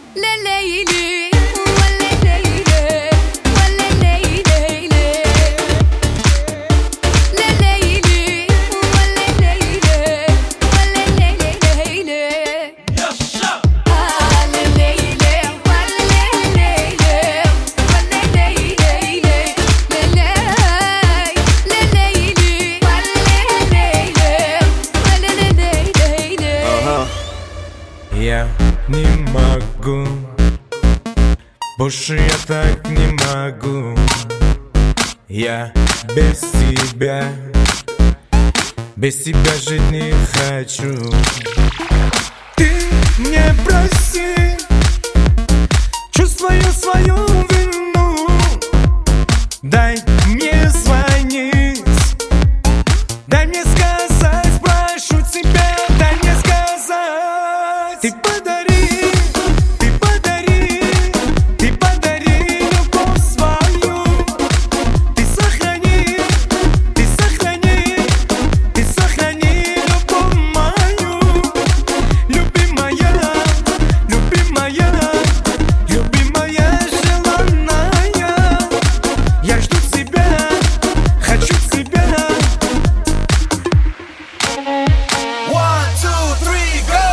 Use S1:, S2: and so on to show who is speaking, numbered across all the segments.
S1: لليلي ولا ليلي ولا ليلي لليلي ولا ليلي ولا ليلي يشا لليلي ولا ليلي ولا ليلي لليلي ولا ليلي
S2: Я не могу, больше я так не могу. Я без тебя жить не хочу. Ты мне прости, чувствую свою вину. Дай мне звонить, дай мне сказать, прошу тебя, дай мне сказать. Ты подари, ты подари, ты подари любовь свою. Ты сохрани, ты сохрани, ты сохрани любовь мою. Любимая, любимая, любимая желанная. Я жду тебя, хочу тебя.
S3: One, two, three, go!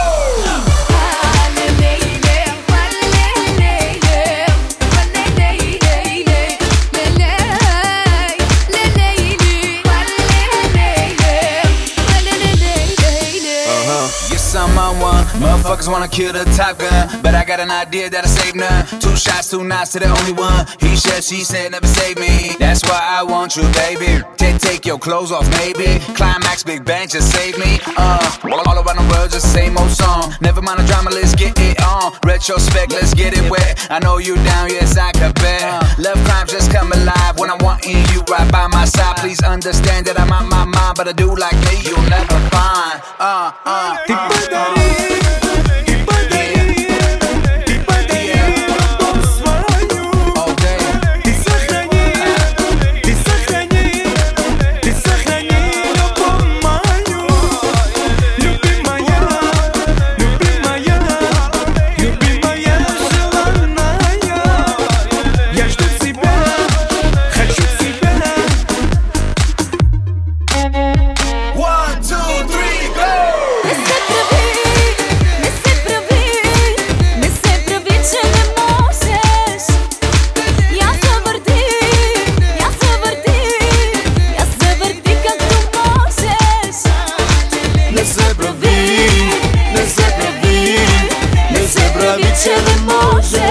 S3: You're someone, motherfuckers wanna kill the Top Gun, but I got an idea that'll save none. 2 shots, 2 knives to the only one. He said, she said, never save me. That's why I want you, baby. Take your clothes off, maybe. Climax, Big Bang, just save me. All around the world, just same old song. Never mind the drama, let's get it on. Retrospect, let's get it wet. I know you down, yes I can bet. Love crimes just come alive when I'm wanting you right by my side. Please understand that I'm out my mind, but I do like me, you'll never find.
S2: Ты подари, ты подари, ты подари любовь свою. Ты сохрани, ты сохрани, ты сохрани любовь мою. Любимая, любимая, любимая желанная. Я жду тебя, хочу тебя.
S3: One, two, three, go!
S1: Не се прави, не се прави, че не можеш.